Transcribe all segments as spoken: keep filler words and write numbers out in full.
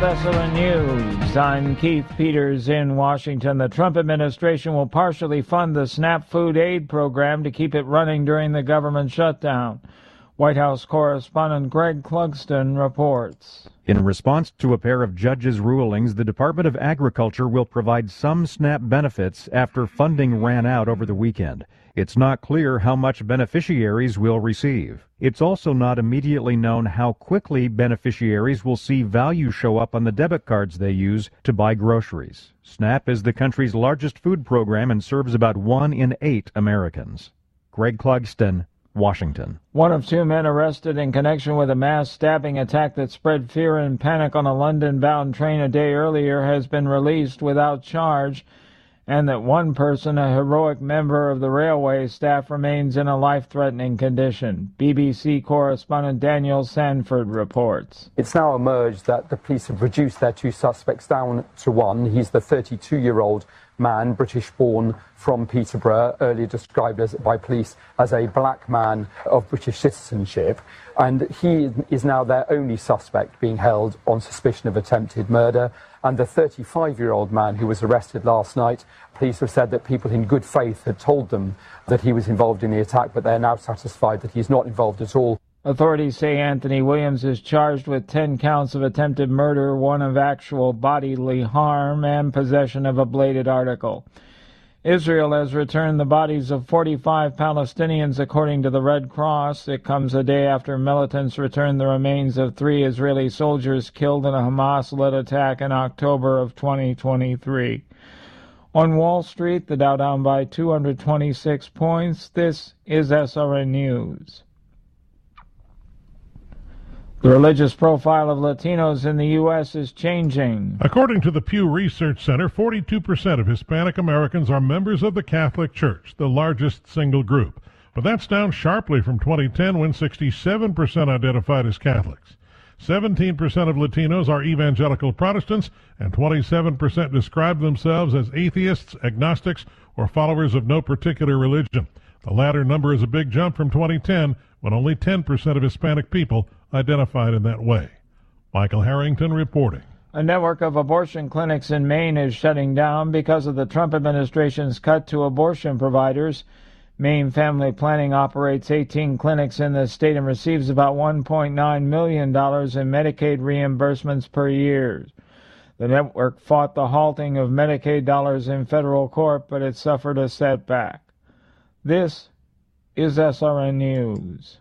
with S L N News. I'm Keith Peters in Washington. The Trump administration will partially fund the SNAP food aid program to keep it running during the government shutdown. White House correspondent Greg Clugston reports. In response to a pair of judges' rulings, the Department of Agriculture will provide some SNAP benefits after funding ran out over the weekend. It's not clear how much beneficiaries will receive. It's also not immediately known how quickly beneficiaries will see value show up on the debit cards they use to buy groceries. SNAP is the country's largest food program and serves about one in eight Americans. Greg Clugston, Washington. One of two men arrested in connection with a mass stabbing attack that spread fear and panic on a London-bound train a day earlier has been released without charge, and that one person, a heroic member of the railway staff, remains in a life-threatening condition. B B C correspondent Daniel Sanford reports. It's now emerged that the police have reduced their two suspects down to one. He's the thirty-two-year-old man, British-born, from Peterborough, earlier described as, by police as a black man of British citizenship. And he is now their only suspect being held on suspicion of attempted murder. And the thirty-five-year-old man who was arrested last night, police have said that people in good faith had told them that he was involved in the attack, but they're now satisfied that he's not involved at all. Authorities say Anthony Williams is charged with ten counts of attempted murder, one of actual bodily harm, and possession of a bladed article. Israel has returned the bodies of forty-five Palestinians, according to the Red Cross. It comes a day after militants returned the remains of three Israeli soldiers killed in a Hamas-led attack in October of twenty twenty-three. On Wall Street, the Dow down by two hundred twenty-six points. This is S R N News. The religious profile of Latinos in the U S is changing. According to the Pew Research Center, forty-two percent of Hispanic Americans are members of the Catholic Church, the largest single group. But that's down sharply from twenty ten, when sixty-seven percent identified as Catholics. seventeen percent of Latinos are evangelical Protestants, and twenty-seven percent describe themselves as atheists, agnostics, or followers of no particular religion. The latter number is a big jump from twenty ten, when only ten percent of Hispanic people identified in that way. Michael Harrington reporting. A network of abortion clinics in Maine is shutting down because of the Trump administration's cut to abortion providers. Maine Family Planning operates eighteen clinics in the state and receives about one point nine million dollars in Medicaid reimbursements per year. The network fought the halting of Medicaid dollars in federal court, but it suffered a setback. This is S R N News.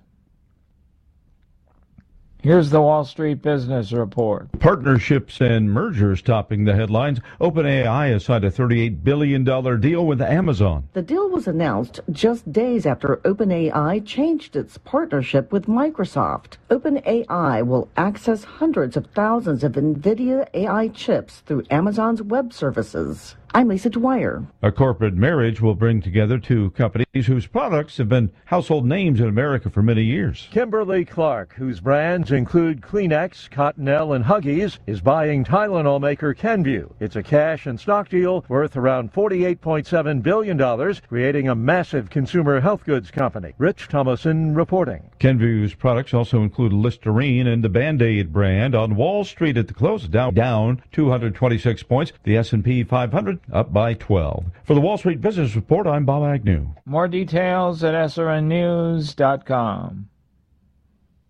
Here's the Wall Street Business Report. Partnerships and mergers topping the headlines. OpenAI has signed a thirty-eight billion dollars deal with Amazon. The deal was announced just days after OpenAI changed its partnership with Microsoft. OpenAI will access hundreds of thousands of NVIDIA A I chips through Amazon's web services. I'm Lisa Dwyer. A corporate marriage will bring together two companies whose products have been household names in America for many years. Kimberly-Clark, whose brands include Kleenex, Cottonelle, and Huggies, is buying Tylenol maker Kenvue. It's a cash and stock deal worth around forty-eight point seven billion dollars, creating a massive consumer health goods company. Rich Thomason reporting. Kenvue's products also include Listerine and the Band-Aid brand. On Wall Street at the close, Dow down two hundred twenty-six points. The S and P five hundred up by twelve. For the Wall Street Business Report, I'm Bob Agnew. More details at S R N news dot com.